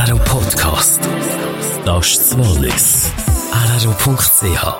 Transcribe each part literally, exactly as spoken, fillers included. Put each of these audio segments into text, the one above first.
R R O Podcast. Das ist das Wallis. R R O Punkt C H.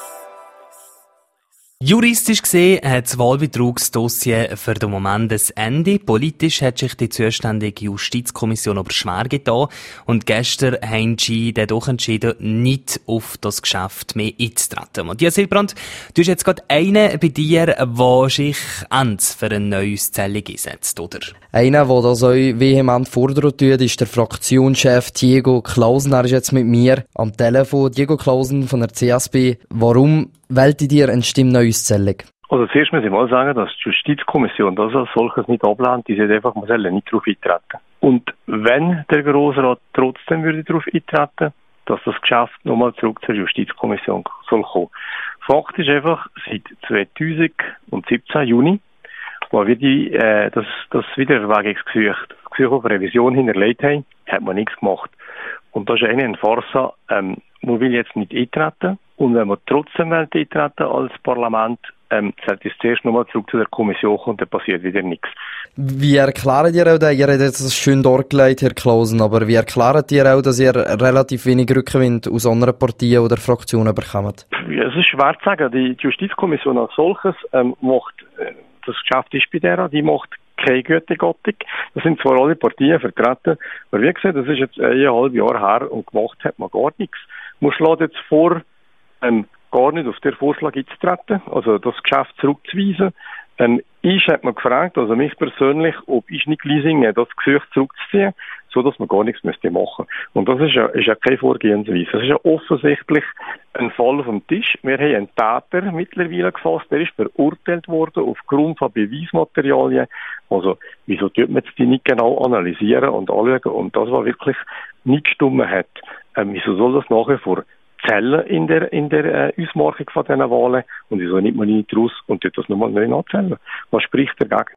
Juristisch gesehen hat das Wahlbetrugsdossier für den Moment ein Ende. Politisch hat sich die zuständige Justizkommission aber schwer getan. Und gestern haben sie dann doch entschieden, nicht auf das Geschäft mehr einzutreten. Matthias Hilbrand, du hast jetzt gerade einen bei dir, der sich ends für eine neue Zelle einsetzt, oder? Einer, der das euch vehement fordern tut, ist der Fraktionschef Diego Klausen. Er ist jetzt mit mir am Telefon. Diego Klausen von der C S B. Warum wählt ihr eine Stimmneuauszählung? Also zuerst muss ich mal sagen, dass die Justizkommission das als solches nicht ablehnt. Die sagt einfach, man soll nicht darauf eintreten. Und wenn der Grossrat trotzdem würde darauf eintreten, dass das Geschäft nochmal zurück zur Justizkommission soll kommen. Fakt ist einfach, seit zweitausendsiebzehn Juni, wo wir die, äh, das, das Wiedererwägungsgesuch, das Gesuch auf Revision hinterlegt haben, hat man nichts gemacht. Und das ist eine ein Farsa, ähm, man will jetzt nicht eintreten. Und wenn man trotzdem eintreten als Parlament, ähm, sollte es zuerst nochmal zurück zu der Kommission kommen, dann passiert wieder nichts. Wie erklärt ihr auch das? Ihr habt jetzt schön dargelegt, Herr Klausen, aber wie erklärt ihr auch, dass ihr relativ wenig Rückenwind aus anderen Partien oder Fraktionen bekommt? Ja, es ist schwer zu sagen. Die Justizkommission als solches ähm, macht, äh, das Geschäft ist bei der, die macht keine Gütegottung. Das sind zwar alle Partien vertreten, aber wie gesagt, das ist jetzt ein halbes Jahr her und gemacht hat man gar nichts. Man schlägt jetzt vor, ähm, gar nicht auf den Vorschlag einzutreten, also das Geschäft zurückzuweisen. Ähm, ich habe mir gefragt, also mich persönlich, ob ich nicht Leasing das Gesuch zurückzuziehen, so dass man gar nichts müsste machen. Und das ist ja, ist ja keine Vorgehensweise. Das ist ja offensichtlich ein Fall vom Tisch. Wir haben einen Täter mittlerweile gefasst, der ist verurteilt worden aufgrund von Beweismaterialien. Also, wieso tut man jetzt die nicht genau analysieren und anschauen? Und das, was wirklich nicht gestimmt hat, ähm, wieso soll das nachher vor zählen in der, in der äh, Ausmarkung von diesen Wahlen und wieso nimmt man nicht raus und tut das nochmal neu nachzählen? Was spricht dagegen?